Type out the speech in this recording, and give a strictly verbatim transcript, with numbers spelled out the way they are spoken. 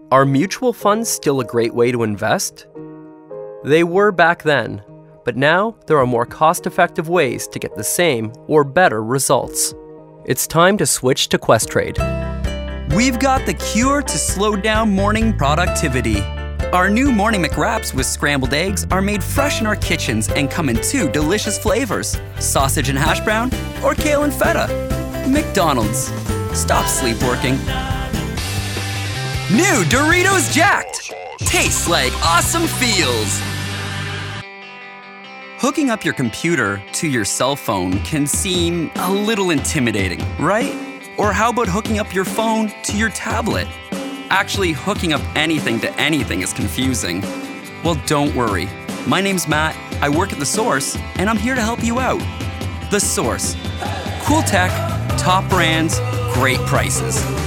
Are mutual funds still a great way to invest? They were back then, but now there are more cost-effective ways to get the same or better results. It's time to switch to Questrade. We've got the cure to slow down morning productivity. Our new Morning McWraps with scrambled eggs are made fresh in our kitchens and come in two delicious flavors, sausage and hash brown or kale and feta. McDonald's. Stop sleepwalking. New Doritos Jacked. Tastes like awesome feels. Hooking up your computer to your cell phone can seem a little intimidating, right? Or how about hooking up your phone to your tablet? Actually, hooking up anything to anything is confusing. Well, don't worry. My name's Matt, I work at The Source, and I'm here to help you out. The Source. Cool tech, top brands, great prices.